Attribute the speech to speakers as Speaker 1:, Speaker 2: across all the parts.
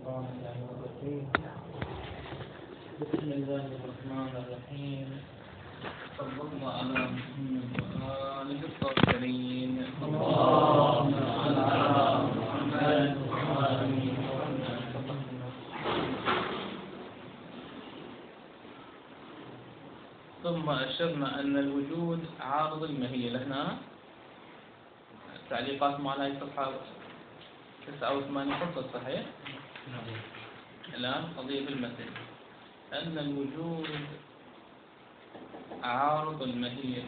Speaker 1: بسم الله الرحمن الرحيم. صلى الله على محمد وآله الطاهرين. اللهم صل على محمد وآله وصحبه. ثم أشرنا أن الوجود عارض الماهية. لهنا تعليقات معنا صفحة 89 فصل صحيح؟ الآن قضية بالمثل أن الوجود عارض الماهية.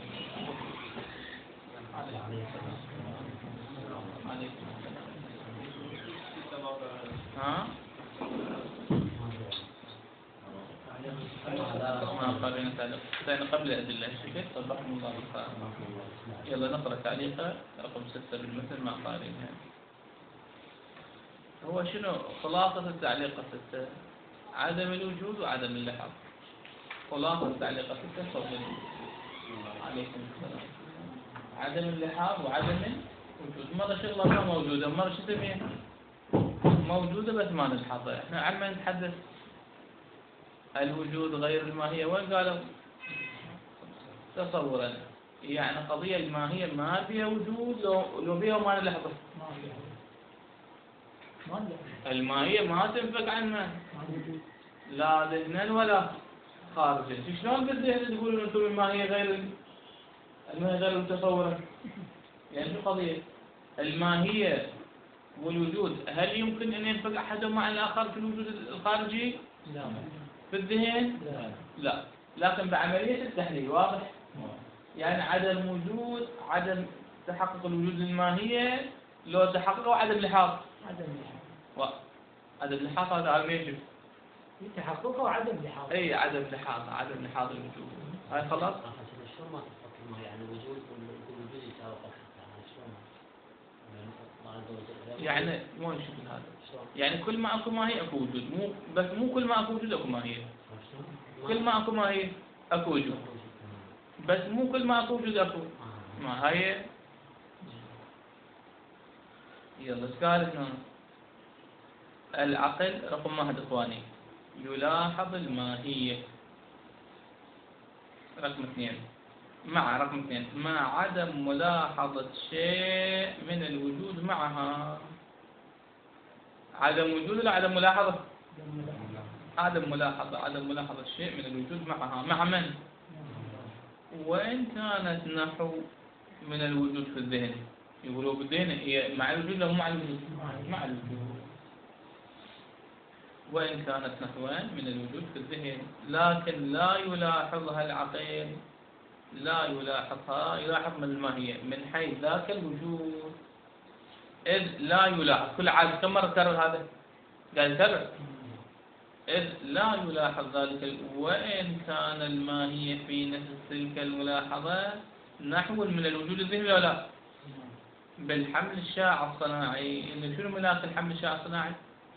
Speaker 1: ها؟ ما قرينا تعليق قبل الأدلة الشكل صبحكم الله بالخير. يلا نقرأ تعليقه رقم 6 بالمثل مع قارئها. هو شنو خلاصة التعليق 6؟ عدم الوجود وعدم اللحظ. خلاصة تعليق 6 تفضل. عليكم السلام. عدم اللحاظ وعدم الوجود. مرة شغلة ما موجودة، مرة شو تسميها؟ موجودة بس ما نلحظها. احنا عما نتحدث الوجود غير الماهية، وين قالوا؟ تصورا يعني قضية الماهية ما فيها وجود لو بيها ما نلحظها. الماهية ما تنفك عنها لا ذهنا ولا خارجا. شلون بالذهن تقولون انتم الماهية غير متصورة؟ يعني شو قضية الماهية والوجود؟ هل يمكن ان ينفك احدهما عن الاخر في الوجود الخارجي؟ لا. في الذهن؟ لا. لكن بعملية التحليل واضح؟ يعني عدم وجود، عدم تحقق الوجود الماهية لو تحققه عدم لحاظ. عدم لحاظ هذا على يجب
Speaker 2: تحققه وعدم لحاظ.
Speaker 1: اي عدم لحاظ الوجود. هاي خلاص.
Speaker 3: شلون ما تفكر يعني الوجود والوجود يساوي شلون؟
Speaker 1: يعني مو الشكل هذا. يعني كل ما اكو ماهية اكو وجود، مو كل ما اكو وجود اكو ماهية. كل ما اكو ماهية اكو وجود، بس مو كل ما اكو وجود اكو ماهية. يلا ايش قالت هنا؟ العقل رقم 1 اخواني يلاحظ الماهية. رقم 2 مع عدم ملاحظة شيء من الوجود معها. عدم وجود ولا عدم ملاحظة؟ عدم ملاحظة شيء من الوجود معها. مع من؟ وإن كانت نحو من الوجود في الذهن. يقولوا بالذهن هي مع الوجود أو مع الوجود؟ مع الوجود. وإن كانت نحوان من الوجود في الذهن لكن لا يلاحظها العقل. يلاحظ من الماهية من حيث ذاك الوجود. إذ لا يلاحظ. كل عاد كم مرة كرر هذا؟ قال كرر. إذ لا يلاحظ ذلك وإن كان الماهية في نفس تلك الملاحظة نحو من الوجود الذهني ولا لا؟ بالحمل الشاع الصناعي. إن شنو ملاك الحمل الشاع الصناعي؟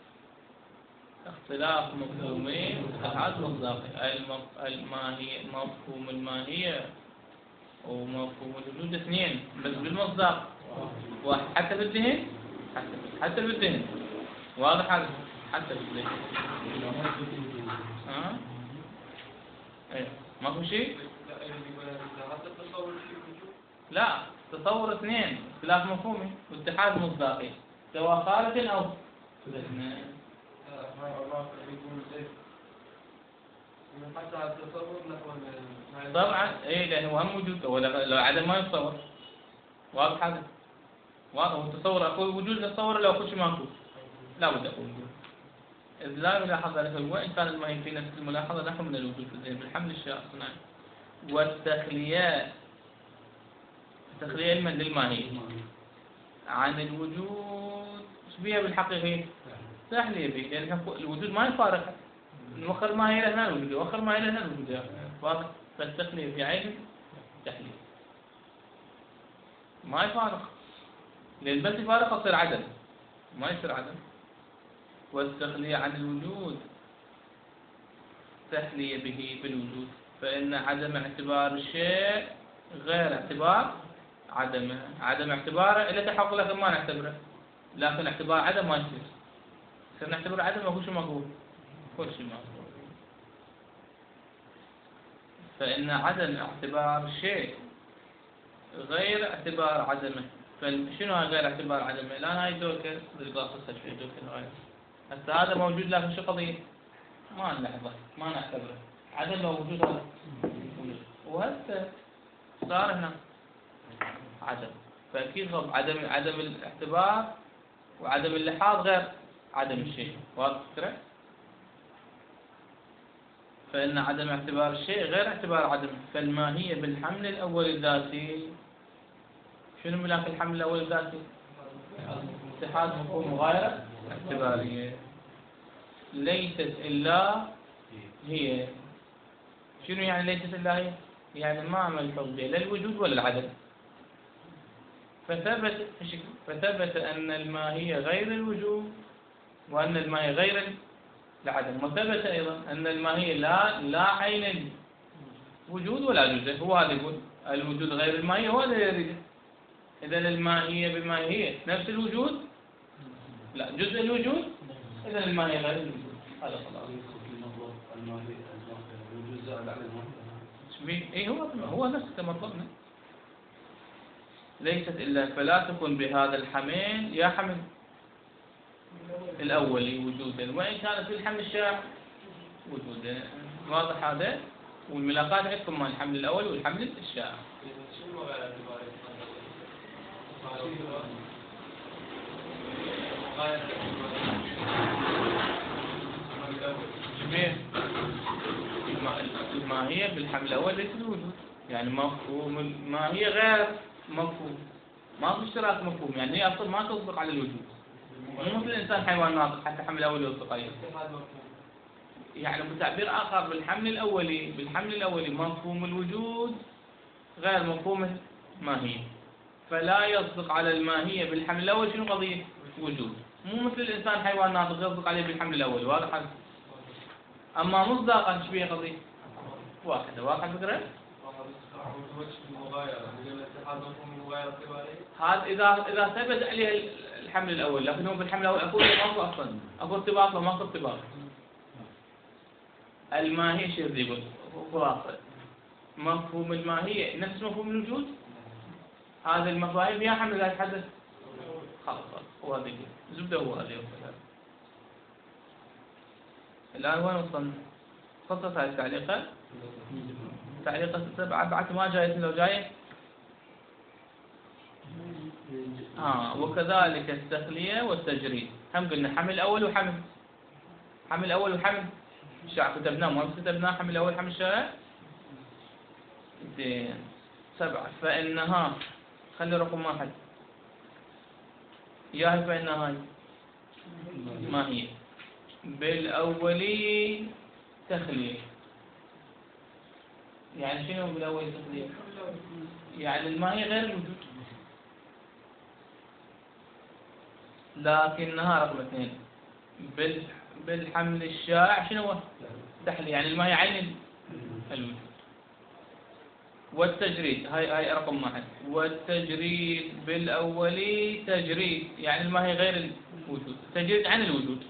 Speaker 1: اختلاف مفهومين واتحاد مصداقي. الماهية مفهوم الماهية ومفهوم الوجود اثنين بس بالمصداق واحد. حتى في الذهن حتى في الذهن واضح هذا. حتى في الذهن ايه ماكو شيء. لا تصور اثنين اختلاف مفهومي واتحاد مصداقي سواء خارج او طبعا ايه لانه هم وجود ولا لو عدم ما يتصور. واضح هذا؟ واضح. والتصور اكو وجود نتصور لو اكو شيء ماكو لا بد اكو وجود. اذ لا يلاحظ ذلك وان كان الماهي في نفس الملاحظه نحو من الوجود في الذهن بالحمل الشاع الصناعي. والتخلية من للماهي عن الوجود ايش بيها بالحقيقه؟ تحلية به لان الوجود ما يفارق. نوخر ما هي لهنا الوجود وخر ما هي لهنا الوجود. واضح؟ فالتخلية في عين تحلية ما يفارق. لان بس يفارق يصير عدم ما يصير عدم. والتخلية عن الوجود تحلية به بالوجود فإن عدم اعتبار الشيء غير اعتبار عدم اعتباره إلا تحقق لكن ما نعتبره. لكن اعتبار عدم ما يصير. نعتبر عدم أو شيء مقبول؟ كل شيء مقبول. فإن عدم اعتبار شيء غير اعتبار عدمه. فشنو غير اعتبار عدمه؟ الآن هاي دوكة بالقاصصة شوي دوكة هاي. هسه هذا موجود لكن شو قضية؟ ما نلاحظه، ما نعتبره. عدم وجود هذا. وهسه صار هنا عدم. فأكيد عدم الاعتبار وعدم اللحاظ غير عدم الشيء. واضح الفكرة؟ فإن عدم اعتبار الشيء غير اعتبار عدمه. فالماهية بالحمل الأول الذاتي شنو ملاك الحمل الأول الذاتي؟ اتحاد مفهوم مغايرة اعتبارية. ليست إلا هي. شنو يعني ليست إلا هي؟ يعني ما ملحوظ بها لا الوجود ولا العدم. فثبت أن الماهية غير الوجود وأن الماهية غير العدم. وثبت أيضا أن الماهية لا عين الوجود ولا جزء. هو هذا يقول الوجود غير الماهية، هو هذا يريده. إذا الماهية بماهية نفس الوجود، لا جزء الوجود، إذا الماهية غير الوجود. هذا خلاص. إيه هو نفس كما طلبنا. ليست إلا فلا تكن بهذا الحمل يا حمل الأولي وجودا، وإن كان في الحمل الشائع وجودا. واضح هذا؟ والملاقات عندكم مال الحمل الأول والحمل الشائع. جميل. الماهية بالحمل الأول ليس الوجود، يعني مفهوم الماهية غير مفهوم، ما في اشتراك مفهوم، يعني هي أصلا ما تصدق على الوجود. مو مثل الإنسان حيوان ناطق حتى حمل الأولي يصدق عليه. يعني بتعبير آخر بالحمل الأولي مفهوم الوجود غير مفهوم الماهية. فلا يصدق على الماهية بالحمل الأول شنو قضية؟ وجود. مو مثل الإنسان حيوان ناطق يصدق عليه بالحمل الأول. واضح؟ أما مصداقا شبيه قضية واحدة. واضح الفكرة؟ هذا إذا ثبت عليه الحمل الأول، لكن هو بالحمل الأول أقول ماكو أصلا، أقول ارتباط وماكو ارتباط. الماهية شو يقول؟ خلاصة مفهوم الماهية نفس مفهوم الوجود. هذا المفاهيم يا حمل لا يتحدث. خلاص هو هذا يقول زبدة. هو هذا يقول. الآن وين وصلنا؟ خطط هاي التعليقة. تعليقة 7 بعد ما جاية لو جاية. وكذلك التخلية والتجريد. هم قلنا حمل أول وحمل. حمل أول وحمل شائع كتبناه، ما كتبناه حمل أول حمل شائع. زين 7. فإنها خلي رقم 1 ياهي. فإنها هاي ما هي بالأولي تخلية. يعني شنو بالأولي تخلية؟ يعني الماهية غير الوجود، لكنها رقم 2 بالحمل الشائع شنو هو؟ تحلية. يعني الماهية عين الوجود. والتجريد هاي رقم 1. والتجريد بالأولي تجريد، يعني الماهية غير الوجود، تجريد عن الوجود.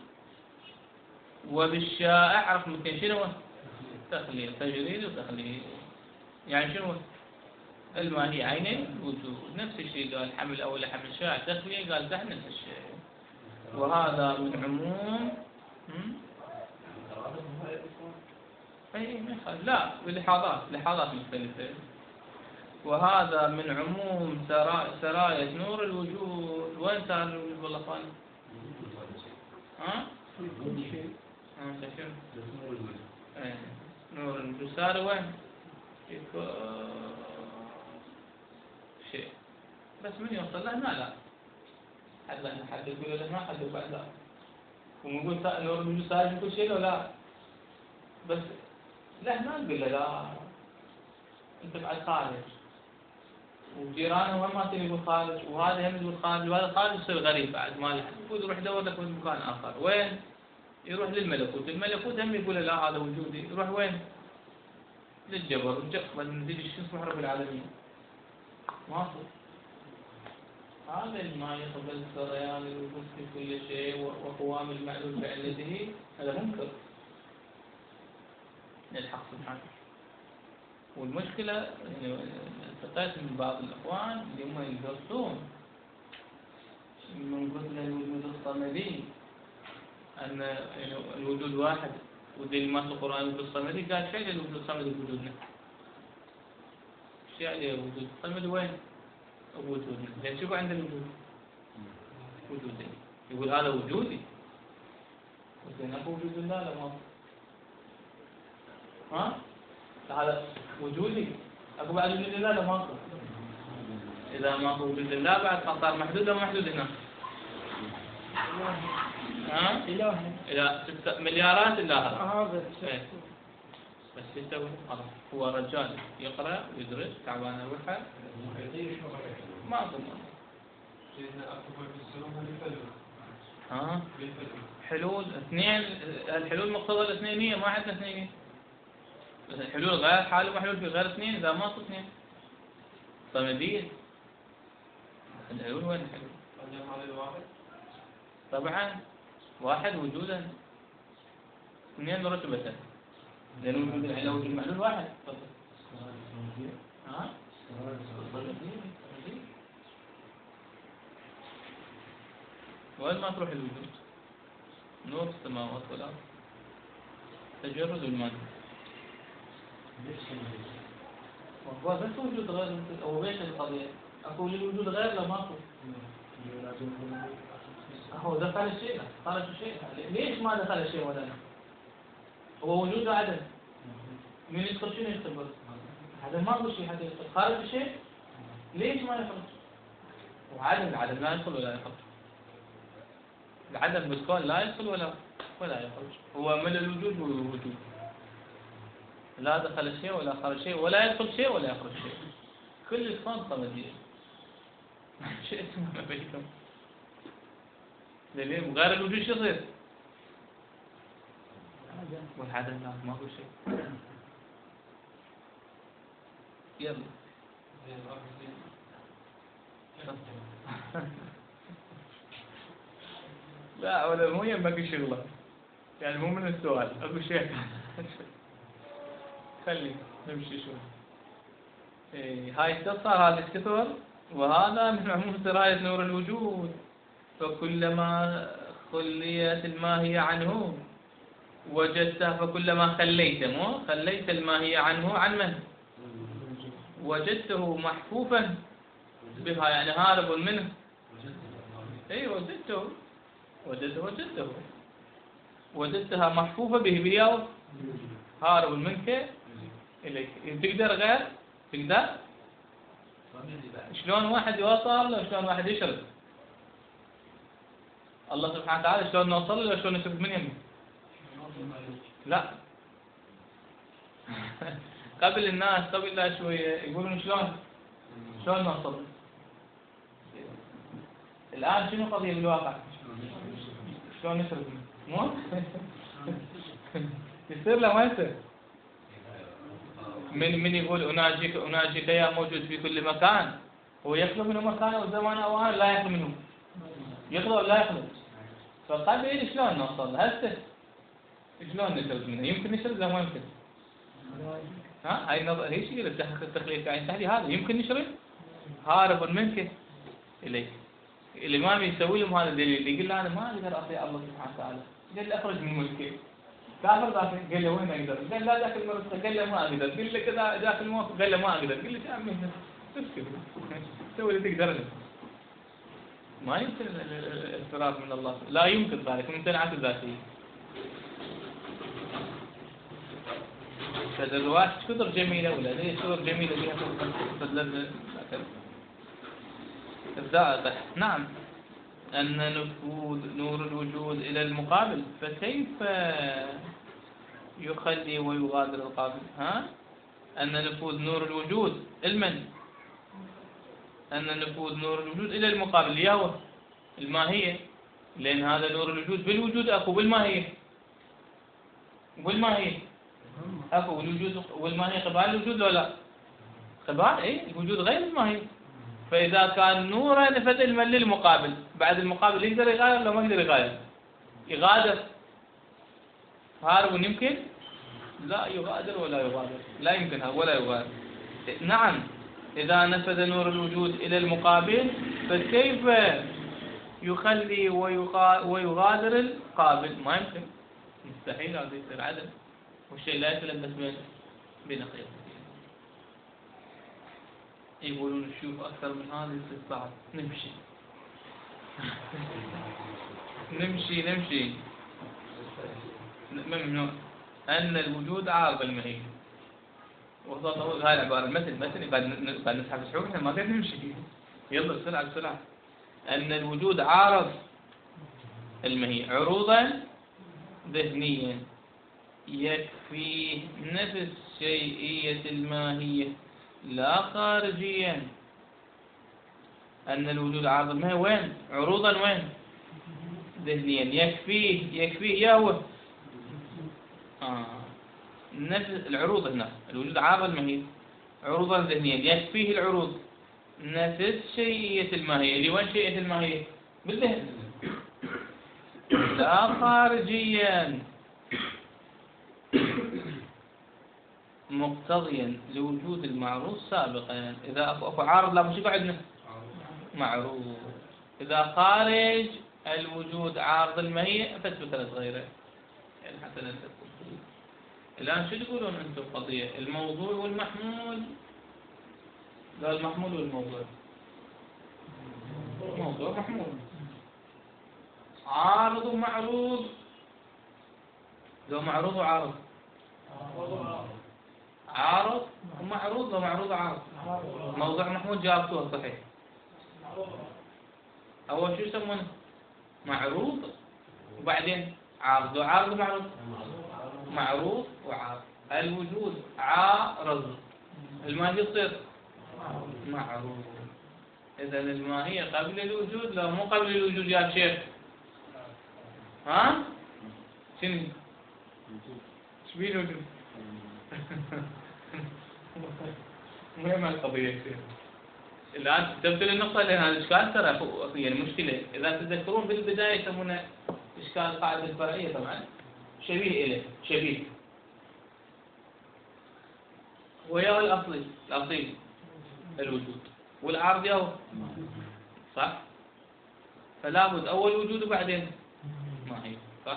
Speaker 1: وبالشائع رقم 2 شنو هو؟ تخلية. تجريد وتخلية، يعني شنو؟ الماهية عين الوجود. نفس الشيء قال حمل أول حمل شائع تخلية، قال تحت نفس الشيء. وهذا من عموم لا بلحاظات مختلفة. وهذا من عموم سراية نور الوجود. وين صار الوجود والله فاني؟ نور الوجود صار وين؟ شيء بس من يوصل له هنا لا. حد يقول له ما حد يقول لا. ونقول نور الوجود صار في كل شيء لو لا. بس لا ما نقول له لا انت بعد خارج، وجيرانه هم ما يقول خارج، وهذا هم يقول خارج، وهذا خارج يصير غريب بعد ما له. يقول يروح يدور لك في مكان اخر. وين؟ يروح للملكوت. الملكوت هم يقول لا هذا وجودي. يروح وين؟ للجبر. بدنا نزيد شو اسمه رب العالمين. ما في. هذا ما يقبل سريان الوجود في كل شيء وقوام المعلول بعلته، هذا منكر للحق سبحانه. والمشكلة يعني التقيت من بعض الإخوان اللي هم يدرسون من قلنا الوجود الصمدي أن يعني الوجود واحد، ودليل ما في القرآن الوجود الصمدي، قال شيء الوجود الصمدي بوجودنا. شيء عليه وجود الصمدي وين؟ وجودنا. لأن شوفوا عند الوجود وجودي، يقول هذا وجودي، وزين أكو وجود الله لا ما ها؟ هذا وجودي، أكو بعد وجود الله لا ماكو. إذا ماكو وجود الله بعد صار محدود ولا محدود هنا؟ ها؟ إلى 6 مليارات إلهات. بس يسوي خلاص، هو رجال يقرأ ويدرس تعبان الروحة ما أظن. ها؟ حلول اثنين، الحلول مقتضى الاثنينية، ما عندنا اثنينية. بس الحلول غير حال وحلول في غير اثنين، إذا ما صار اثنين صمدية. الحلول وين الحلول؟ طبعا واحد وجودا، اثنين مرتبة، لأن وجود العلة وجود المعلول واحد. ها؟ وين ما تروح الوجود؟ نور السماوات والأرض، تجرد المادة. هو بس وجود غير، أو بيش القضية أكو للوجود غير لا ماكو. هو دخل الشيء، خرج الشيء. ليش ما دخل الشيء ولا لا؟ هو وجود عدم، من يدخل شنو يدخل بس؟ هذا ما هو شيء حتى يدخل. خارج الشيء ليش ما يخرج؟ وعدم، العدم لا يدخل ولا يخرج. العدم بالكون لا يدخل ولا يخرج. هو من الوجود والوجود، لا دخل شيء ولا خرج شيء، ولا يدخل شيء ولا يخرج شيء. كل الكون صمدية. شيء اسمه ما بينكم. دليل غير الوجود شو يصير؟ والعدم لا ما هو شيء. يلا لا ولا مو يمك شغله، يعني مو من السؤال اكو شيء. خلي نمشي شوي. هاي اختصار هذا الكثر، وهذا من عموم سراية نور الوجود. فكلما خليت الماهية عنه وجدته، فكلما خليت الماهية عنه، عن من؟ وجدته محفوفا بها، يعني هارب منه. اي وجدتها محفوفة به بياض، هارب منك إليك. تقدر غير؟ تقدر؟ شلون واحد يوصل وشلون واحد يشرب؟ الله سبحانه وتعالى شلون نوصل له وشلون نشرب من يمه؟ لا. قبل الناس قبل لا شوية يقولون شلون نوصل. الآن شنو قضية بالواقع؟ شلون نشرب مو؟ يصير لا ما يصير. من يقول أناجيك يا موجود في كل مكان، هو يخلو منه مكانه وزمانه أوان، لا يخلو منه، يخلو ولا لا يخلو. فقبل شلون نوصل هسه؟ شلون نشرب منه؟ يمكن نشرب لا ما يمكن. هاي النظر هي شيء التخليق يعني تحدي هذا يمكن نشرب، هارب منك إليه. الإمام يسوي لهم هذا الدليل، اللي يقول له أنا ما أقدر أطيع الله سبحانه وتعالى، قال له أخرج من ملكي. كافر ذاك قال له وين أقدر؟ قال لا ذاك المرض، قال له ما أقدر. قال له كذا ذاك الموقف، قال له ما أقدر. قال له يا عمي اسكت، سوي اللي تقدر. ما يمكن الفرار من الله، لا يمكن ذلك، ممتنعات الذاتية. كذا الروايات كثر جميلة ولا ليش كثر جميلة بها تدلل إبداع. نعم، أن نفوذ نور الوجود إلى المقابل، فكيف يخلي ويغادر القابل؟ أن نفوذ نور الوجود المن، أن نفوذ نور الوجود إلى المقابل اللي هو الماهية، لأن هذا نور الوجود بالوجود أكو بالماهية أكو الوجود والماهية قبال الوجود ولا قبال؟ الوجود غير الماهية. فإذا كان نورا نفذ علما للمقابل، بعد المقابل يقدر يغاير ولا ما يقدر يغاير؟ يغادر. هارون يمكن؟ لا يغادر ولا يغادر، لا يمكن ولا يغادر. نعم، إذا نفذ نور الوجود إلى المقابل فكيف يخلي ويغادر القابل؟ ما يمكن، مستحيل، هذا يصير عدم، والشيء لا يتلبس بنقيض. يقولون نشوف أكثر من هذا يصير صعب. نمشي نمشي. ممنوع أن الوجود عارض المهي. وصلت هاي العبارة المثل بعد نسحب الشعور احنا ما قاعد نمشي. يلا بسرعة. أن الوجود عارض المهي عروضا ذهنيا يكفي نفس شيئية الماهية لا خارجيا. أن الوجود عارض المهي وين؟ عروضا وين؟ ذهنيا. يكفيه يا هو نفس العروض هنا. الوجود عارض المهي عروضا ذهنيا يكفيه العروض نفس شيئية الماهية. اللي وين شيئية الماهية؟ بالذهن. لا خارجيا مقتضيا لوجود المعروض سابقا. إذا أكو عارض لا شو عندنا؟ معروض. إذا خارج الوجود عارض المهية فاثبت غيره. يعني حتى لا تكون. الآن شو تقولون أنتم قضية الموضوع والمحمول؟ لا المحمول والموضوع. موضوع محمول. عارض ومعروض. لو معروض وعارض. عارض ومعروض ومعروض وعارض. موضوع محمول جابتوه صحيح. أول شو يسمونه؟ معروض وبعدين عارض وعارض ومعروض. معروض وعارض. الوجود عارض، الماهية تصير معروض. إذا الماهية قبل الوجود لو مو قبل الوجود يا شيخ. ها؟ شنو؟ ايش بيه الوجود؟ مهمة القضية كثير. الآن تبدل النقطة لأن هذا الإشكال ترى يعني مشكلة. إذا تتذكرون بالبداية يسمونه إشكال قاعدة الفرعية طبعا شبيه إليه شبيه. وياه الأصيل الوجود والعارض ياه صح؟ فلا بد أول وجود وبعدين ماهية صح؟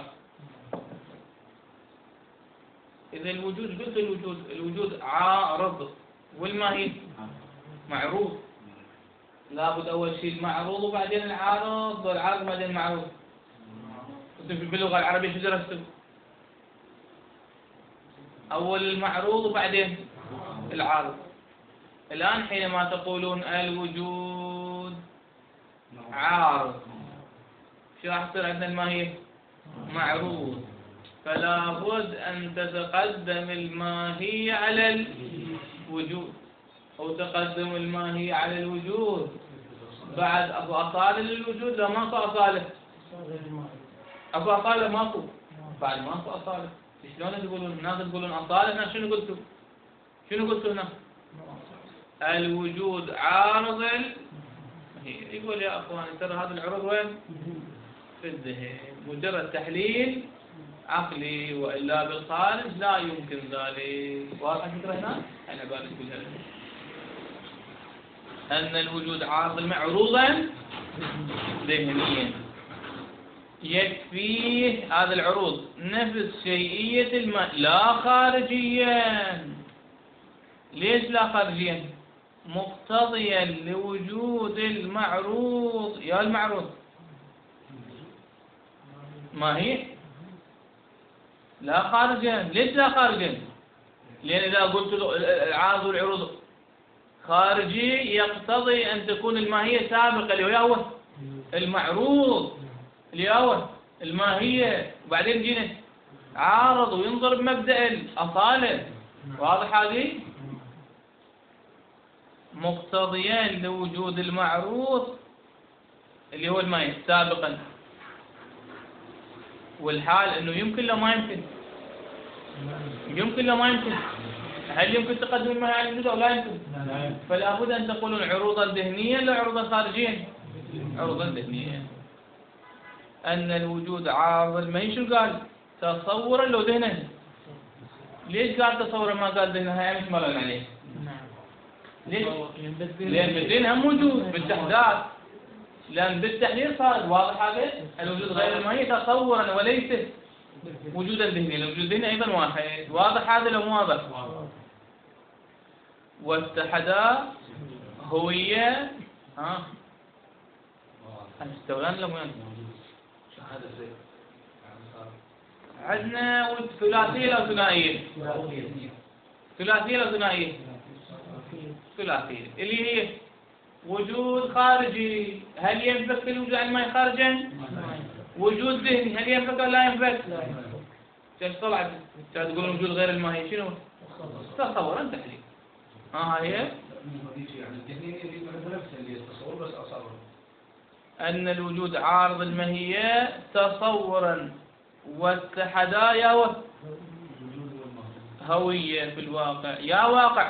Speaker 1: إذا الوجود قلت الوجود عارض والماهية معروض. لابد أول شيء المعروض وبعدين العارض والعارض وبعدين المعروض. أنتم باللغة العربية شو درستم؟ أول المعروض وبعدين العارض. الآن حينما تقولون الوجود عارض شو راح تصير عندنا الماهية؟ معروض. فلا بد أن تتقدم الماهية على الوجود أو تقدم الماهية على الوجود. بعد أبو أصالة للوجود لا ماكو أصالة. أبو أصالة ماكو. بعد ماكو أصالة. شلون تقولون الناس تقولون أصالة؟ هنا شنو قلتوا هنا؟ الوجود عارض يقول يا أخواني ترى هذا العروض وين؟ في الذهن. مجرد تحليل عقلي وإلا بالخارج لا يمكن ذلك. واضح الفكرة هنا؟ أنا بالك بالهذا أن الوجود عارض عروضا ذهنيا يكفيه هذا العروض نفس شيئية الماء لا خارجيا. ليش لا خارجيا؟ مقتضيا لوجود المعروض. يا المعروض ما هي لا خارجيا. ليش لا خارجيا؟ لأن إذا قلت العارض والعروض خارجي يقتضي أن تكون الماهية سابقة اللي هو المعروض اللي هو الماهية وبعدين جينا عارض وينظر بمبدأ الأصالة. واضح هذه؟ مقتضيان لوجود المعروض اللي هو الماهية سابقا. والحال انه يمكن لو ما يمكن. يمكن لو ما يمكن. هل يمكن تقدم الماهية على الوجود أو لا يمكن؟ فلا بد أن تقولون عروضا ذهنيا لا عروضا خارجيا. عروضا ذهنيا. أن الوجود عارض الماهية شو قال؟ تصورا لو ذهنا. ليش قال تصورا ما قال ذهنا؟ هاي مش مرن عليه. ليش؟ لأن بالذهن هم موجود بالتحديث. لأن بالتحليل صار واضح هذا الوجود غير الماهي تصورا وليس وجودا ذهنيا. الوجود الذهني أيضا واحد. واضح هذا لو مو واضح؟ واتحدا هوية استولان لو وين؟ عندنا ثلاثية أو ثنائية؟ ثلاثية أو ثنائية؟ ثلاثية اللي هي وجود خارجي. هل ينفك الوجود عن الماء خارجا؟ وجود ذهني هل ينفك ولا لا ينفك؟ كيف طلعت؟ تقولون وجود غير الماهي شنو؟ تصورا تحليل. هي أن الوجود عارض الماهية تصورا واتحدا يا هوية في الواقع يا واقع.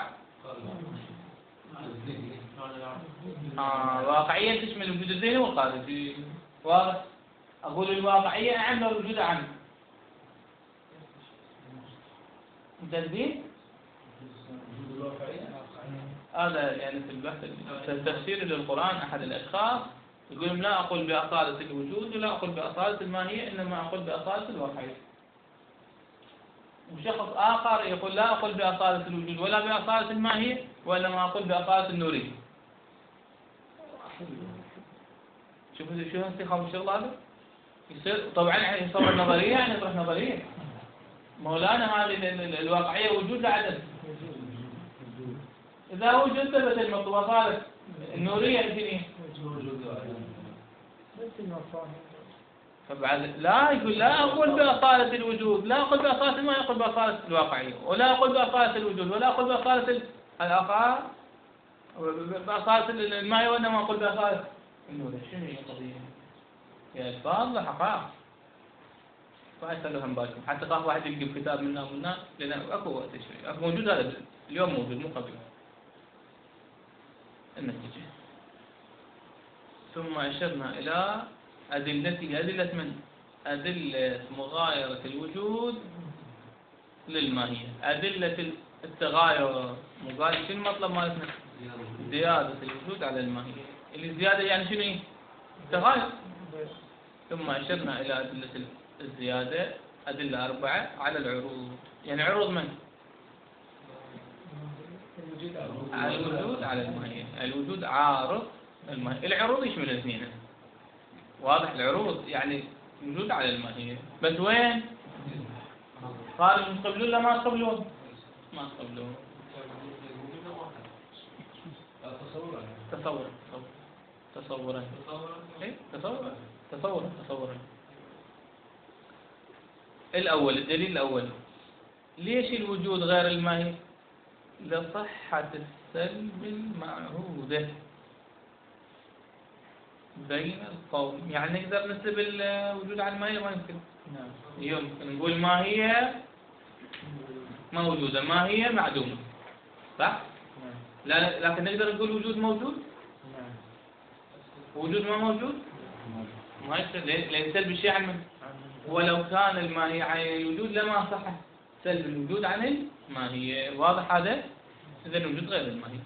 Speaker 1: واقعية تشمل الوجود الذهني والخارجي. واضح؟ أقول الواقعية أعم لو الوجود أعم. متدين؟ هذا يعني في البحث التفسير للقرآن أحد الأشخاص يقول لا أقول بأصالة الوجود ولا أقول بأصالة الماهية إنما أقول بأصالة الواقعية. وشخص آخر يقول لا أقول بأصالة الوجود ولا بأصالة الماهية وإنما أقول بأصالة النورية. شوفوا شو انتخاب الشغل هذا؟ يصير طبعا يعني يصور نظرية يعني يطرح نظرية. مولانا هذه الواقعية وجود لا عدم. إذا وجد ثبت المطلوب صارت النورية شنو؟ فبعد لا يقول لا أقول بأصالة الوجود لا أقول بأصالة ما يقول بأصالة الواقعية ولا أقول بأصالة الوجود ولا أقول بأصالة الآخر بأصالة الماء وإنما أقول بأصالة النورية. شنو هي القضية؟ يا الفاظ حقائق. فأسألوا هم بالكم حتى خاف واحد يكتب كتاب منا ومنا لأن أكو وقت شوي أكو موجود هذا اليوم موجود مو قبل. النتيجة ثم أشرنا إلى أدلة من؟ أدلة مغايرة الوجود للماهية. أدلة التغاير مغايرة شنو المطلب مالتنا؟ زيادة الوجود على الماهية. اللي زيادة يعني شنو؟ تغاير. ثم أشرنا إلى أدلة الزيادة أدلة 4 على العروض. يعني عروض من؟ على الوجود على الماهية. الوجود عارض الماهية. العروض يشمل الاثنين. واضح؟ العروض يعني وجود على الماهية بس وين؟ قالوا تقبلون لا ما تقبلون؟ ما تقبلون. تصورا. الأول الدليل الأول ليش الوجود غير الماهي؟ لصحة السلب المعهودة بين القوم. يعني نقدر نسلب الوجود على الماهية ما يمكن. يمكن نقول ماهية موجودة ماهية معدومة صح؟ لا لكن نقدر نقول وجود موجود؟ وجود ما موجود؟ ما يصير. لأن سلب الشيء عن من؟ ولو كان الماهية عن الوجود لما صح سلب الوجود عن الماهية. واضح هذا؟ إذا الوجود غير الماهية.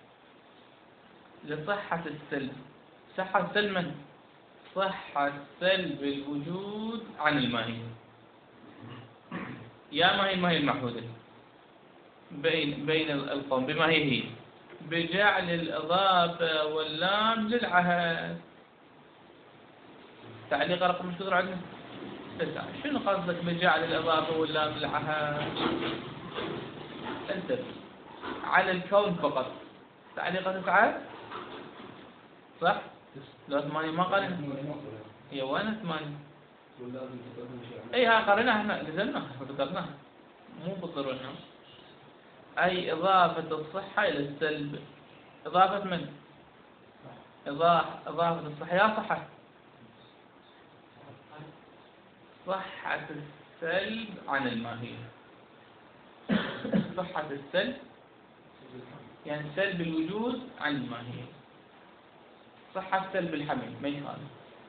Speaker 1: لصحة السلب. صحة السلب من؟ صحة سلب الوجود عن الماهية. يا ما هي الماهية المعهودة بين القوم بما هي بجعل الإضافة واللام للعهد. تعليق رقم مش تقدر عندنا 9. شنو قصدك بجعل الإضافة واللام للعهد؟ انتبه على الكون فقط. تعليق 9 صح؟ لو 8 ما قرنا. هي وين 8؟ اي ها قرناها احنا نزلناها وذكرناها مو بالضرورة. أي إضافة الصحة إلى السلب. إضافة من؟ إضافة الصحة يا صحة. صحة السلب عن الماهية. صحة السلب، يعني سلب الوجود عن الماهية. صحة سلب الحمل ما يخالف.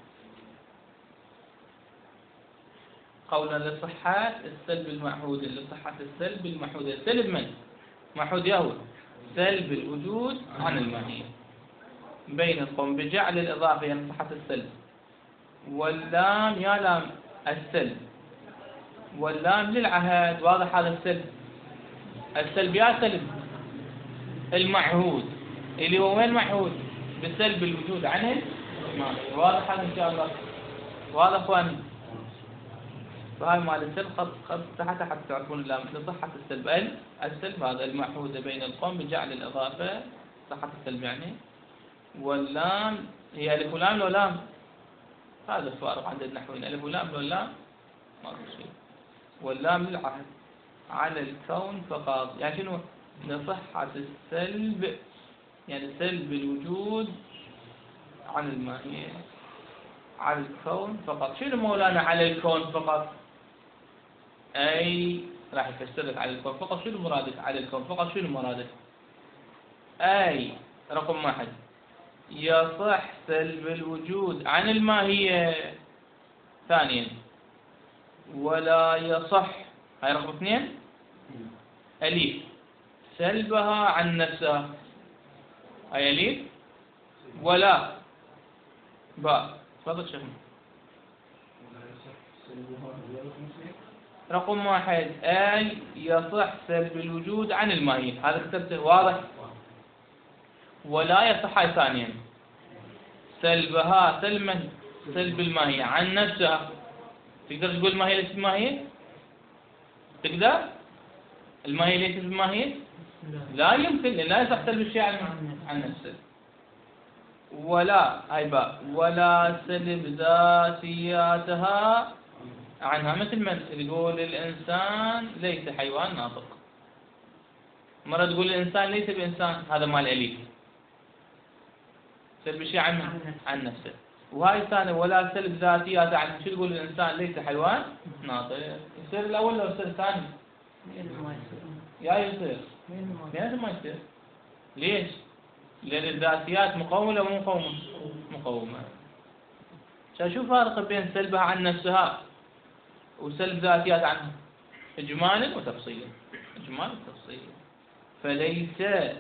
Speaker 1: قولا لصحة السلب المعهودة، لصحة السلب المعهودة. سلب من؟ معهود يهو سلب الوجود عن الماهية. بين القوم بجعل الإضافة يعني صحة السلب، واللام يا لام السلب، واللام للعهد. واضح هذا السلب؟ السلب يا سلب المعهود اللي هو وين معهود؟ بسلب الوجود عن الماهية. واضح هذا إن شاء الله؟ واضح اخواني؟ فهاي مال السلب خط تحت حتى تعرفون اللام لصحة السلب. السلب هذا المعهود بين القوم بجعل الإضافة صحة السلب يعني، واللام هي ألف ولام لو لام؟ هذا الفارق عند النحويين، ألف ولام لو لام ما في شيء. واللام للعهد على الكون فقط. يعني شنو؟ لصحة السلب يعني سلب الوجود عن الماهية على الكون فقط. شنو مولانا على الكون فقط؟ أي راح يفسر لك على الكون فقط. شنو مرادك على الكون فقط؟ شنو مرادك؟ أي رقم 1 يصح سلب الوجود عن الماهية. ثانيا ولا يصح، هاي رقم 2 أليف سلبها عن نفسها، هاي أليف. ولا باء. تفضل شيخنا. رقم 1 أي يصح سلب الوجود عن الماهية، هذا كتبته واضح. ولا يصح هاي ثانيا سلبها سلما سلب الماهية عن نفسها. تقدر تقول الماهية ليست بماهية؟ تقدر؟ الماهية ليست بماهية؟ لا يمكن، لا يصح سلب الشيء عن نفسه. ولا هاي باء ولا سلب ذاتياتها عنها. مثل من تقول الإنسان ليس حيوان ناطق، مرة تقول الإنسان ليس بإنسان، هذا مال أليف سلب الشيء عن نفسه. وهاي الثانية ولا سلب ذاتيات عنها. شو تقول الإنسان ليس حيوان ناطق؟ يصير الأول لو يصير الثاني؟ يا يصير لازم ما يصير. ليش؟ لأن الذاتيات مقومة ولا مو مقومة؟ مقومة. شو فارق بين سلبها عن نفسها وسلب ذاتيات عنها؟ إجمالا وتفصيلا. إجمالا وتفصيلا. فليس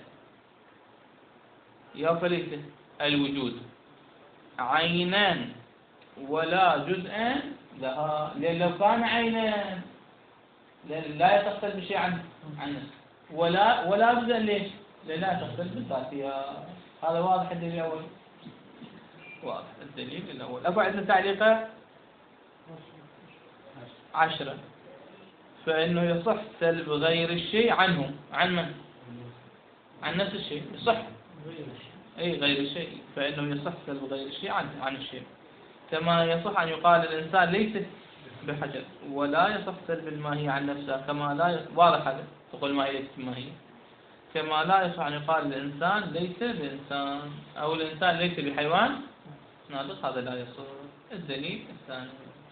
Speaker 1: الوجود عينا ولا جزءا لها، لأن لو كان عينا لا يتصل بشيء عن نفسه، ولا جزءا. ليش؟ لأن لا يتصل بالذاتية. هذا واضح الدليل الأول؟ واضح الدليل الأول. أبو عندنا تعليقه 10. فإنه يصح سلب غير الشيء عنه. عن من؟ عن نفس الشيء يصح. أي غير الشيء. فإنه يصح سلب غير الشيء عن الشيء. كما يصح أن يقال الإنسان ليس بحجر، ولا يصح سلب الماهية عن نفسها. كما لا واضح هذا تقول الماهية ليست بماهية. كما لا يصح أن يقال الإنسان ليس بإنسان، أو الإنسان ليس بحيوان ناطق، هذا لا يصح. الدليل الثاني.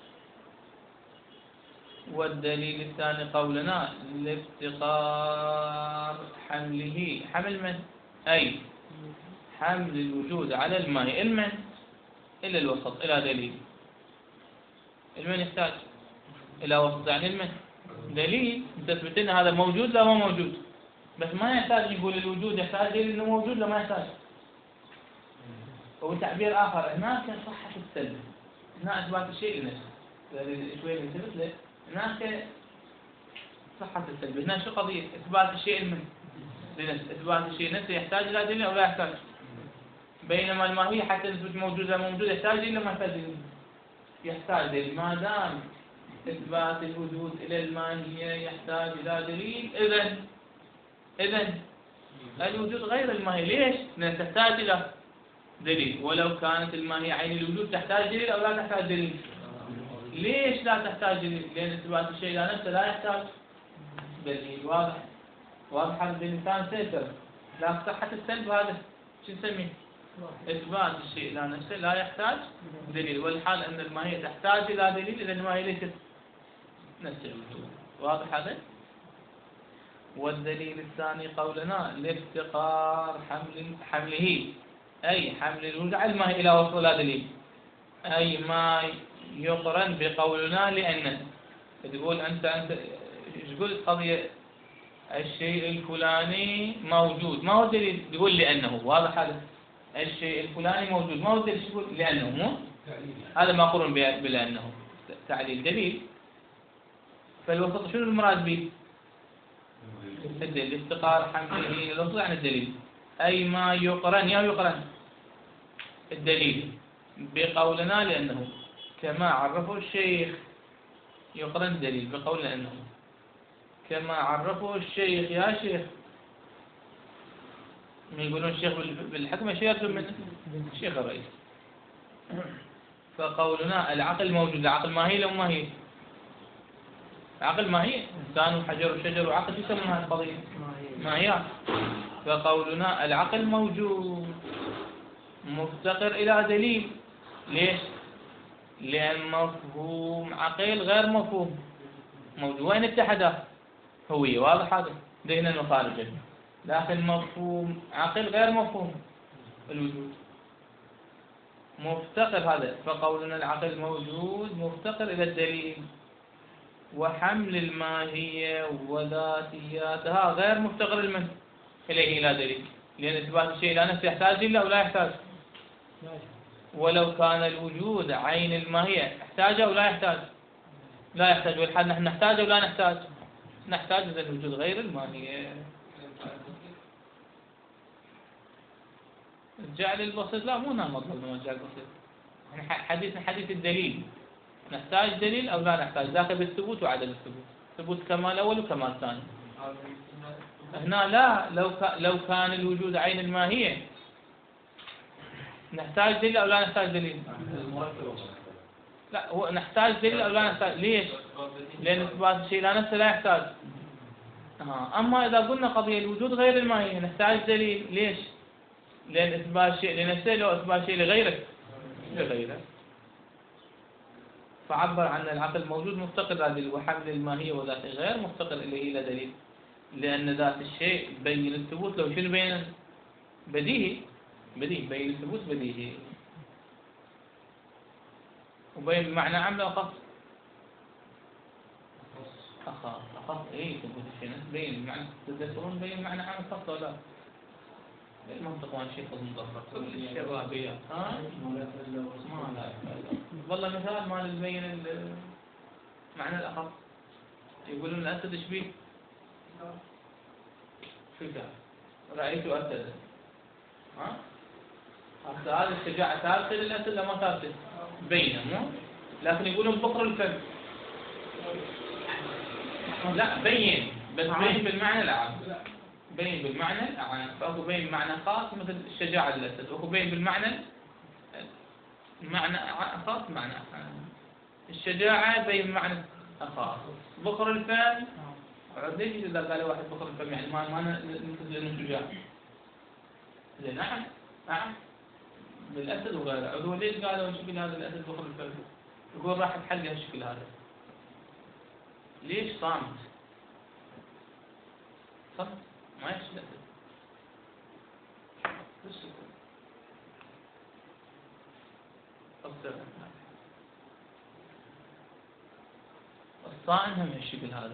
Speaker 1: والدليل الثاني قولنا لافتقار حمله. حمل من؟ أي حمل الوجود على الماء. المن إلى الوسط، إلى دليل. المن يحتاج إلى وسط، يعني المن دليل تثبت لنا هذا موجود لا هو موجود. بس ما يحتاج يقول الوجود، يحتاج دليل إنه موجود لا ما يحتاج. هو تعبير آخر. هناك صحة السلب، هنا إثبات الشيء لنفسه. شوي نثبت له هناك صحة السلب. هنا شو قضية؟ إثبات الشيء لنفسه. إثبات الشيء نفسه يحتاج إلى دليل أو لا يحتاج؟ بينما الماهية حتى نثبت موجود لا موجود يحتاج إلى ما يحتاج دليل؟ يحتاج دليل. ما دام إثبات الوجود إلى الماهية يحتاج إلى دليل، إذن الوجود غير الماهية. ليش؟ لأن تحتاج إلى دليل. ولو كانت الماهية عين الوجود تحتاج دليل أو لا تحتاج دليل؟ ليش لا تحتاج دليل؟ لأن إثبات الشيء لا نفسه لا يحتاج دليل. واضح هذا الإنسان سيطر. لا صحة السلب هذا شو نسميه؟ إثبات الشيء لا نفسه لا يحتاج دليل. والحال أن الماهية تحتاج إلى دليل، إذا الماهية ليست نفس الوجود. واضح هذا؟ والدليل الثاني قولنا لافتقار حمله، أي حمل الوجود على الماهي إلى وصف لا دليل، أي ما يقرن بقولنا لأنه تقول أنت إيش قلت قضية الشيء الفلاني موجود، ما هو دليل؟ تقول لأنه، واضح هذا؟ الشيء الفلاني موجود، ما هو دليل؟ تقول لأنه، مو هذا ما قرن بلأنه، تعليل دليل. فالوسط شنو المراد به؟ الدليل. افتقار حمله الوسط عن الدليل، أي ما يقرن يقرن الدليل بقولنا لأنه، كما عرفه الشيخ. يقرن الدليل بقول لأنه كما عرفه الشيخ. يا شيخ من يقولون الشيخ بالحكمة شيء يرجو من الشيخ الرئيس. فقولنا العقل موجود، العقل ما هي لو ما هي عقل ما هي إنسان وحجر وشجر وعقل، شو يسمون هذه القضية؟ ما هي. فقولنا العقل موجود مفتقر إلى دليل. ليش؟ لأن مفهوم عقل غير مفهوم موجود. وين اتحده؟ هوية، واضح هذا؟ ذهنا وخارجا، لكن مفهوم عقل غير مفهوم الوجود، مفتقر هذا. فقولنا العقل موجود مفتقر إلى الدليل، وحمل الماهية وذاتياتها غير مفتقر إليه إلى دليل، لأن إثبات الشيء لا نفسه يحتاج إلا أو لا يحتاج. ولو كان الوجود عين الماهية يحتاج أو لا يحتاج؟ لا يحتاج. والحال نحن نحتاج أو لا نحتاج؟ نحتاج. إذا الوجود غير الماهية. الجعل البسيط لا، مو نعم مطلوب من الجعل البسيط. حديث الدليل، نحتاج دليل أو لا نحتاج، ذاك بالثبوت وعدم الثبوت، ثبوت كمال أول وكمال ثاني. هنا لا، لو كان الوجود عين الماهية نحتاج دليل أو لا نحتاج دليل؟ لا، هو نحتاج دليل أو لا نحتاج. ليش؟ لأن إثبات الشيء لا نفسه لا يحتاج. أما إذا قلنا قضية الوجود غير الماهية نحتاج دليل. ليش؟ لأن إثبات شيء لنفسه لو إثبات شيء لغيره. فعبر عن العقل موجود مفتقر إلى دليل، وحمل الماهية وذاته غير مفتقر إليه إلى دليل، لأن ذات الشيء بين الثبوت. لو شنو بين؟ بديهي بين الثبوت بديهي، وبين بمعنى عام لا أخص. أخص إيه ثبوت الشيء بين بمعنى تذكرون بين بمعنى عام خاص ولا؟ المنطق وان شيء خذ مطبق الشبابية. ما لا والله مثال مال البين معنى الأخص. يقولون الأسد إيش بيه؟ شجاع، رأيت أسدا. هذا الشجاعة ثابتة للأسد لا ما ثابتة؟ بينه مو؟ لكن يقولون بقر الفم. لا بين، بس بين بالمعنى العام. بين بالمعنى العام. فأكو بين بمعنى خاص مثل الشجاعة للأسد، وأكو بين بالمعنى خاص معنى الشجاعة بين بمعنى خاص. بقر الفم ليش إذا قال واحد بقر الفم يعني ما نثبت إنه شجاع؟ زين نعم بالأسد وغيره. هو ليش قالوا الشكل هذا الأسد بقر الفم؟ يقول راح تحل هالشكل هذا. ليش صامت؟ صمت ما يحشي الأسد. الصائم هم الشكل هذا،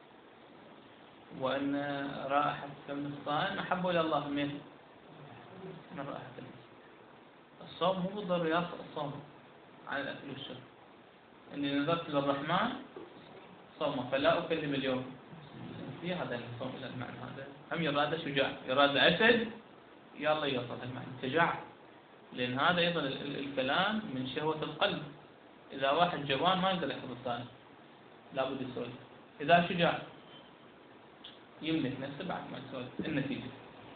Speaker 1: وأن رائحة فم الصائم أحب إلى الله من رائحة المسك. الصوم هو بالضرورة يصل الصوم عن الأكل والشرب. إني نذرت للرحمن صوما فلا أكلم اليوم. في هذا الصوم إلى المعنى هذا. هم يراد شجاع، يراد أسد، يلا يوصل المعنى شجاع. لأن هذا أيضا الكلام من شهوة القلب. إذا واحد جوان ما يقدر يحفظ الثاني، لابد يسولف. إذا شجاع يملك نفسه بعد ما يسولف. النتيجة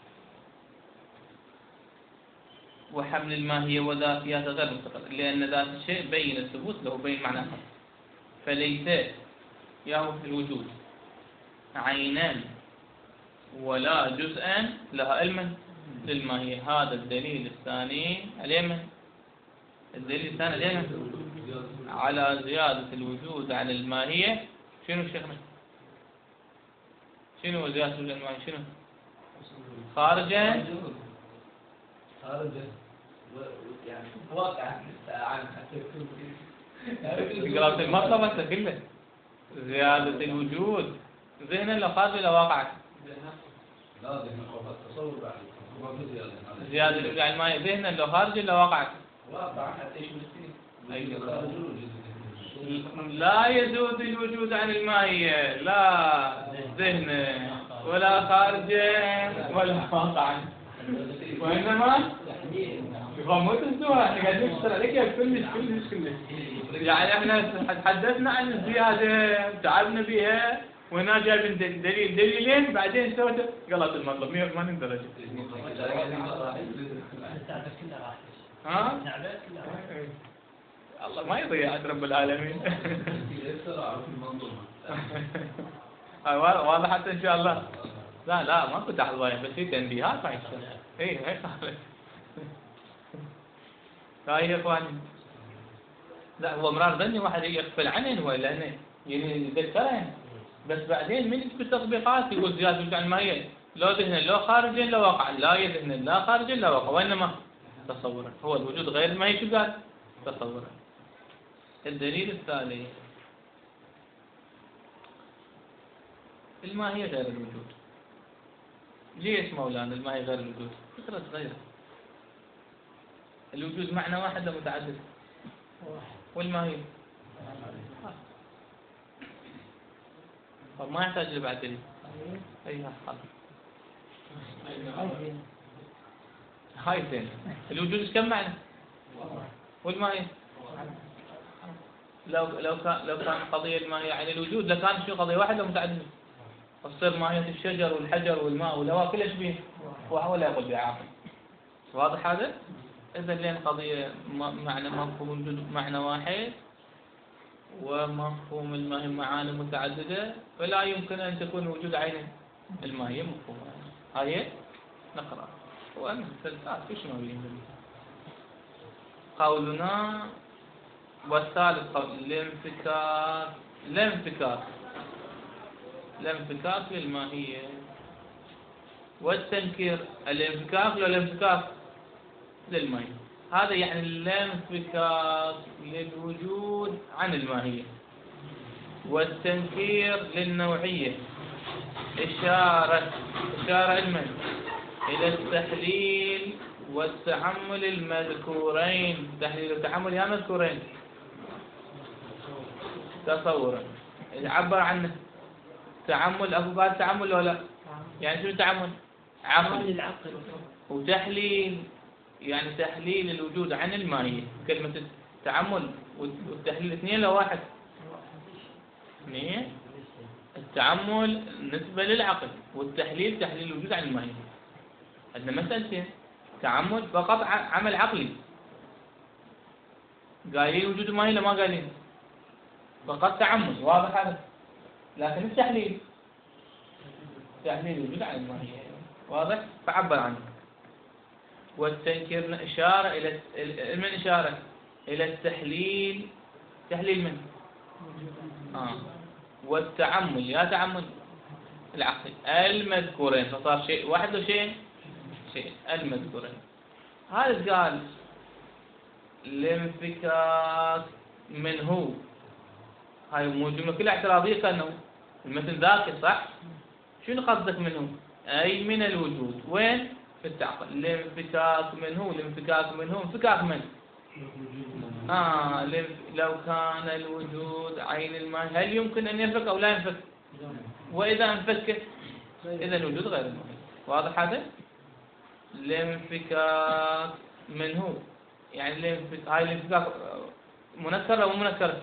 Speaker 1: وحمل الماهية وذاتيات غير مستقر، لأن ذات الشيء بين الثبوت له بين معنى خاص. فليس يهو في الوجود عينا ولا جزءا لها علما للماهية. هذا الدليل الثاني اليمن. الدليل الثاني اليمن على زيادة الوجود عن الماهية. شنو شيخنا؟ شنو زيادة الوجود عن الماهية شنو؟ خارجا
Speaker 3: خارجا يعني واقعا عن حتى يكون
Speaker 1: قرأت المطلب أنت كله. زيادة الوجود ذهنا لو خارج ولا واقعا؟
Speaker 3: لا ذهن أو تصور بعد ما في زيادة.
Speaker 1: زيادة الوجود عن الماهية ذهنا لو خارج ولا واقعا؟
Speaker 3: واقعا حتى ايش مستني؟
Speaker 1: أيوة. لا يزود الوجود عن الماهية لا ذهنا ولا خارجا ولا واقعا، وإنما مو تنسوها. احنا قاعدين نشتغل عليك كلش. يعني احنا تحدثنا عن الزيادة تعبنا بها وهنا جايبين دليلين بعدين سويت غلط المطلب 180 درجة. ها؟ الله ما يضيع عند رب العالمين. واضح حتى ان شاء الله. لا ما كنت احضر بس في تنبيهات ما يصير. هي خالص. هاي يا اخواني. لا هو مرار ظني واحد يغفل عنه هو لانه يعني يتذكرين بس بعدين من يثبت التطبيقات يقول زيادة الوجود عن الماهية لو ذهنا لو خارجا لو واقعا، لا يذهنا لا خارجا لا واقعا، وانما تصورا. هو الوجود غير الماهية شو قال؟ تصورا. الدليل الثالث الماهية غير الوجود. ليش مولانا الماهية غير الوجود؟ فكرة صغيرة. الوجود معنى واحد ولا متعدد؟ والماهية طب ما يحتاج لبعد دليل. ايوه خلاص. هاي زين. الوجود ايش كم معنى؟ والماهية لو كان قضية الماهية يعني الوجود لكان شو قضية واحدة ومتعددة. تصير ماهية الشجر والحجر والماء والهواء كلها شبيه ولا يقول بها عاقل. واضح هذا؟ إذا لين قضية معنى مفهوم الوجود معنى واحد ومفهوم الماهية معاني متعددة فلا يمكن أن تكون وجود عين الماهية مفهومة. هاي نقرأ والثالثات فيش ما بين قولنا. والثالث قول الانفكاك للماهية والتنكير. الانفكاك للانفكاك للماهية هذا يعني الانفكاك للوجود عن الماهية والتنكير للنوعية. إشارة المن إلى التحليل والتعمل المذكورين. تحليل والتعمل يا مذكورين تصورا. عبر عنه تعمل. أبو قال تعمل ولا يعني شو تعمل؟ عقل وتحليل يعني تحليل الوجود عن الماهية. كلمة التعمل والتحليل اثنين لو واحد؟ اثنين. التعمل نسبة للعقل والتحليل تحليل الوجود عن الماهية. عندنا مسألتين. تعمل فقط عمل عقلي قايلين وجود الماهية ولا ما قايلين؟ فقط تعمل واضح هذا. لكن التحليل تحليل الوجود عن الماهية واضح فعبر عنه. والتنكير إشارة إلى من إشارة إلى التحليل. تحليل من؟ والتعمل يا تعمل العقل المذكورين فصار شيء واحد لو شيء المذكورين. هذا قال الانفكاك من هو. هاي مو جملة كلها اعتراضية كأنه المثل ذاك صح. شنو قصدك منه؟ أي من الوجود. وين؟ في التعقل. الانفكاك من هو. الانفكاك من هو انفكاك من؟ لو كان الوجود عين الماهية هل يمكن أن ينفك أو لا ينفك؟ وإذا انفك إذا الوجود غير الماهية. واضح هذا؟ الانفكاك من هو يعني هاي الانفكاك منكر أو منكر؟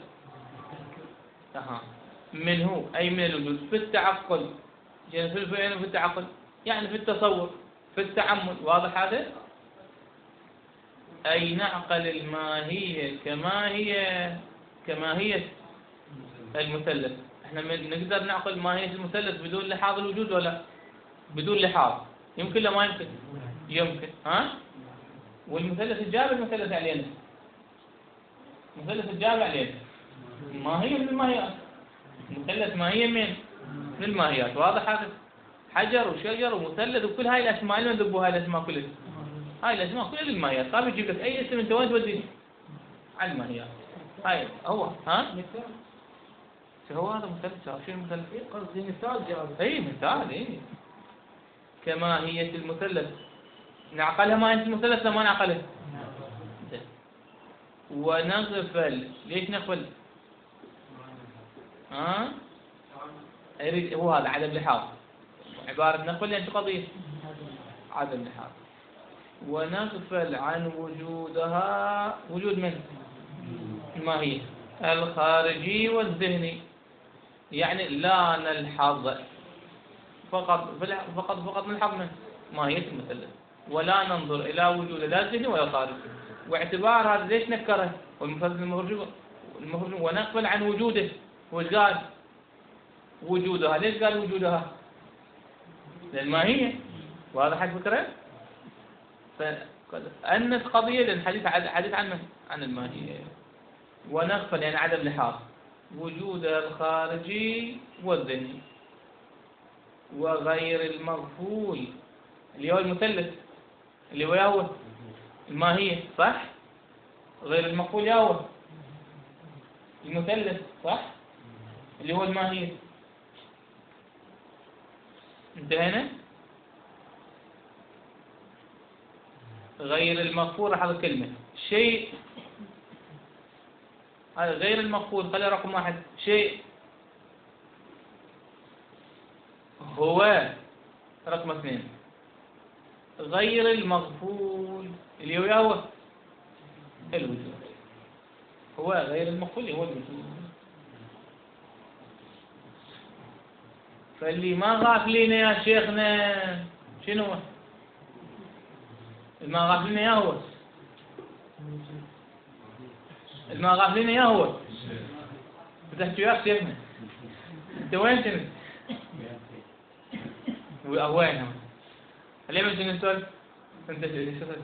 Speaker 1: من هو أي من الوجود في التعقل. يعني في الفعل وفي التعقل يعني في التصور في التعمل. واضح هذا؟ أي نعقل الماهية كماهية المثلث. احنا نقدر نعقل ماهية المثلث بدون لحاظ الوجود ولا بدون لحاظ؟ يمكن لا ما يمكن؟ يمكن. والمثلث الجابر مثلث علينا. مثلث الجابر علينا ماهية من الماهيات. مثلث ماهية من الماهيات. واضح هذا؟ حجر وشجر ومثلث وكل هاي الاسماء اللي ندبوا هاي الاسماء كلها. هاي الاسماء كلها للماهيات. طيب يجيب لك اي اسم انت وين توديه؟ على الماهيات. هاي هو ها؟
Speaker 2: مثال.
Speaker 1: هو هذا مثلث. شو المثلث؟
Speaker 2: قصدي مثال جاوب.
Speaker 1: اي مثال. اي كماهية المثلث. نعقلها ماهية المثلث لما نعقلها. ونغفل. ليش نغفل؟ ها؟ يريد هو هذا عدم لحاظ. عبارة نغفل يعني قضية عدم لحاظ. ونغفل عن وجودها. وجود من؟ الماهية الخارجي والذهني. يعني لا نلحظ فقط نلحظ من ماهية المثلث، ولا ننظر إلى وجود لا الذهني ولا الخارجي. واعتبار هذا ليش نكره؟ والمفسر المخرج ونغفل عن وجوده. وش قال؟ وجودها. ليش قال وجودها؟ لأن ما هي. وهذا حد فكرة. فأنس قضية لأن حديث عن الماهية. ونغفل يعني عدم لحاظ وجود الخارجي والذهني وغير المغفول اللي هو المثلث اللي هو يهوه الماهية. صح؟ غير المغفول يهوه المثلث. صح؟ اللي هو الماهية. انتهينا؟ غير المغفور. راح هذا كلمة شيء. هذا غير المغفور. خلي رقم واحد. شيء هو رقم اثنين. غير المغفول اللي هو الوجود. هو غير المغفول اللي هو الوجود. فاللي ما غافلين يا شيخنا شنو هو؟ اللي ما غافلين يا هو. اللي ما غافلين يا هو. فتحت وياك شيخنا. انت وين كنت؟ وين هم؟ ليه ما تجي نسولف؟ انت جاي تسولف.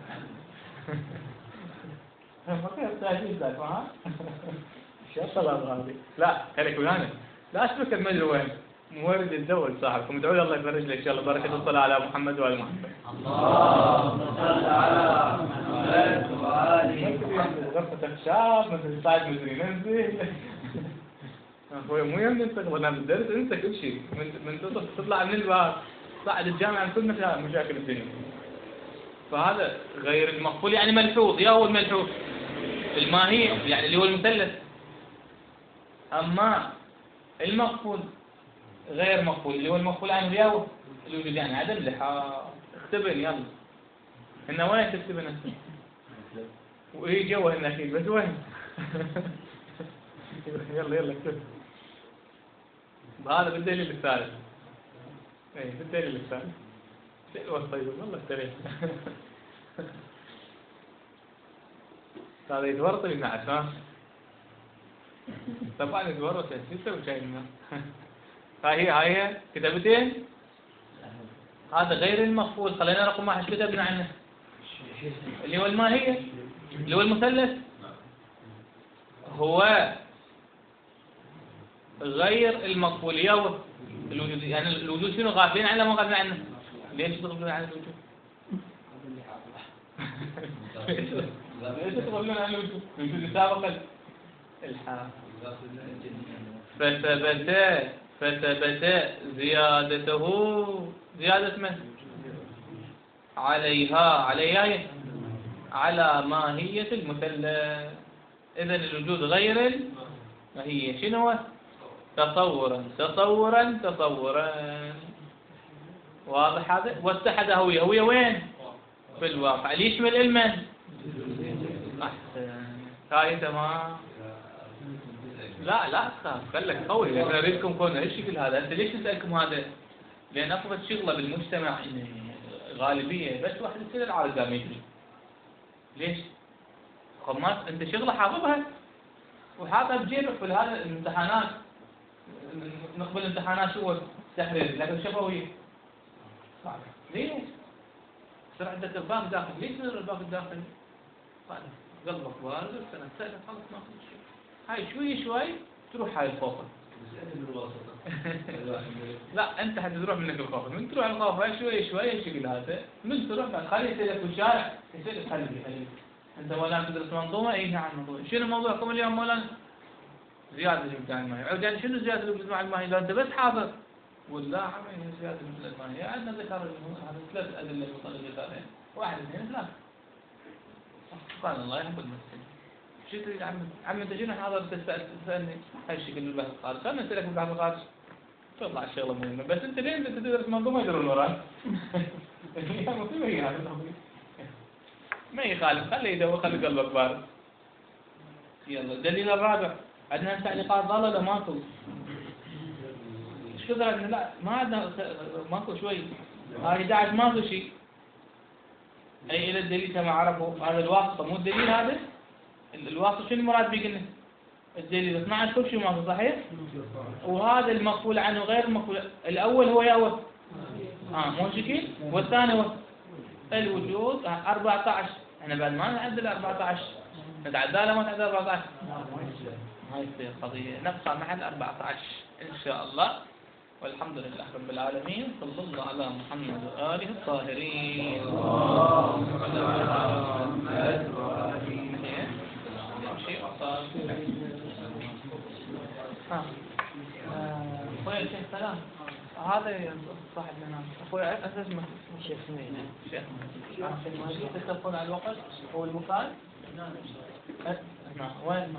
Speaker 1: ما كان تاجيل ذاك ها؟ شطلب هذه. لا خليك ويانا. لا اشبك المدري وين. مورد الدول صاحبكم. ادعوا الله يفرج لك ان شاء الله. بركة الصلاة على محمد وعلى محمد.
Speaker 3: اللهم صل على محمد وآل محمد.
Speaker 1: غرفتك شاب مثل صاحب مدري ننزل. اخوي مو يوم ننتقل انا بالدرس انسى كل شيء. من تطلع من الباب صعد الجامعة عن كل مشاكل الدنيا. فهذا غير المغفول يعني ملحوظ. يا هو الملحوظ الماهية يعني اللي هو المثلث. أما المغفول غير مغفول اللي هو المغفول عنه الياوه الوجود يعني عدم لحاظ. اختبن يلا. هنا وين تكتبن انت؟ وايه جوا هنا اكيد بس وين؟ يلا اكتب. هذا بالدليل الثالث. ايه بالدليل الثالث. حلوة طيب والله استريح. هذا يتورط ينعس ها؟ طبعا يتورط شو تسوي شيء منه؟ هاي كتبتين. هذا غير المغفول. خلينا رقم واحد كتبنا عنه اللي هو الماهية اللي هو المثلث. هو غير المغفول يا الوجود. يعني الوجود شنو غافلين عنه ما غافلين عنه؟ ليش تغفلون عن الوجود؟ ليش تغفلون عن الوجود؟ الوجود سابق الحال. فثبت زيادته. زيادة من؟ عليها على ماهية المثلث. إذن الوجود غير الماهية شنو هو؟ تصورا. واضح هذا؟ واتحد هوية وين؟ في الواقع. اللي يشمل المن؟ أحسن. هاي تمام. لا تخاف خلك قوي. لأن أريدكم كون ايش الشكل هذا. أنت ليش نسألكم هذا؟ لأن أفضل شغلة بالمجتمع غالبية بس واحد يصير العارض قام يجري. ليش؟ خماس أنت شغلة حافظها وحاطها بجيبك في هذا الامتحانات. نقبل الامتحانات شو تحرير لكن شفوي. ليش؟ صار عندك الباب داخل. ليش صار الباب الداخلي؟ قلبك وارد سنة سنة خلص ما في شيء. هاي شوي تروح هاي الفوق. لا انت حتروح منك الخوف، من تروح الخوف شوي شوي الشكل هذا، من تروح بعد خليه يسلك في الشارع، يسلك خليه. انت مولانا تدرس منظومه؟ اي نعم منظومه. شنو موضوعكم اليوم مولانا؟ زياده الامتحان الماهي. عود يعني شنو زياده الامتحان الماهي؟ اذا انت بس حاضر ولا عمي زياده الامتحان الماهي، عندنا ذكر هذا 3 ادله المصنف ذكرها، 1 2 3. سبحان الله يحب المسلم. شو تريد عمي انت شنو حاضر تسالني هالشكل بالبحث الخارجي؟ خلنا نسالك بالبحث الخارجي. تطلع الشغله مهمه، بس انت ليه انت تدرس منظومه يدرون وراك؟ ما يخالف، خليه يدور، خلي قلبك بارد. يلا الدليل الرابع، عندنا تعليقات ضاله ولا ماكو؟ ايش كثر عندنا؟ لا ما عندنا، ماكو شوي. هاي 11 ماكو شيء. اي الى الدليل كما عرفوا، هذا الواسطه مو الدليل هذا؟ الواسطه شنو المراد به قلنا؟ الدليل 12 كل شيء ماكو صحيح؟ وهذا المقبول عنه غير المقبول، الاول هو يا هو مو شكل، والثاني هو الوجود 14. احنا بعد ما نعدل 14 نتعدلها ما نتعدل 14 ما يصير قضيه، نبقى مع ال 14 ان شاء الله. والحمد لله رب العالمين، صلى الله على محمد وآله الطاهرين. اللهم صل على محمد وآله أخوي الشيخ سلام، هذا صاحب لنا أخوي اسمه الشيخ سمين. الشيخ ماجد تتفقون على الوقت هو المكان؟ وين؟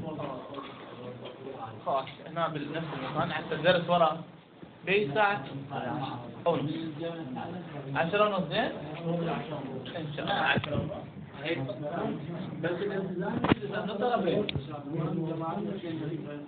Speaker 1: خلاص هنا بنفس المكان حتى الدرس ورا بأي ساعة؟ أو نص 10 ونص زين؟ إن شاء الله 10 ونص. بس الالتزام نطلب